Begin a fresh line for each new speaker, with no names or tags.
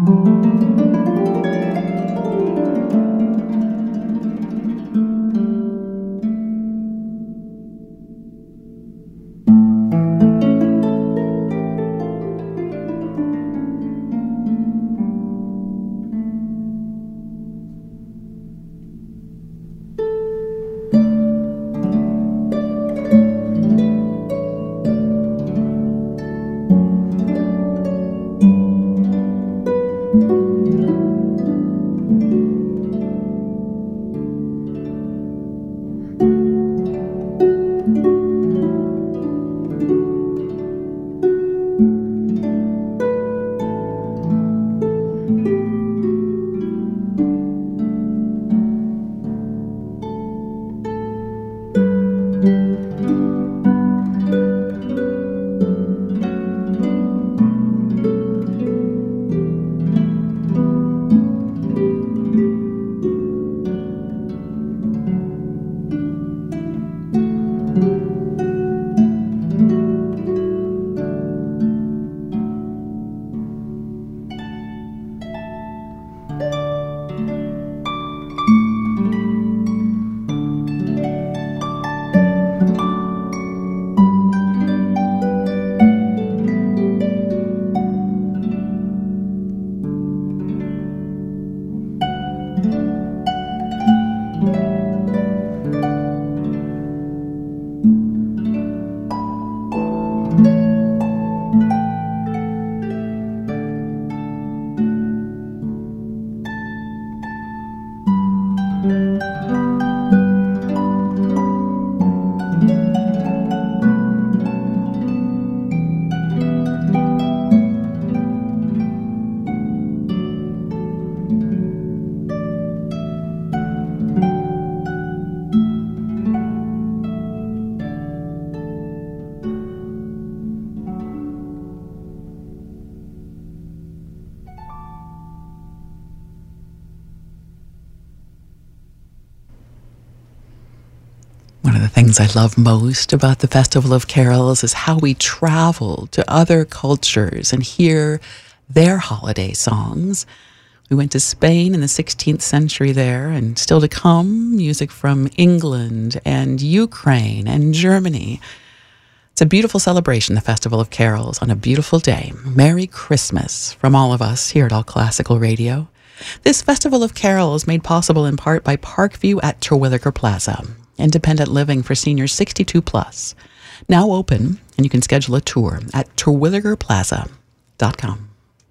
One of the things I love most about the Festival of Carols is how we travel to other cultures and hear their holiday songs. We went to Spain in the 16th century there, and still to come, music from England and Ukraine and Germany. It's a beautiful celebration, the Festival of Carols, on a beautiful day. Merry Christmas from all of us here at All Classical Radio. This Festival of Carols made possible in part by Parkview at Terwilliger Plaza, independent living for seniors 62 plus. Now open, and you can schedule a tour at terwilligerplaza.com.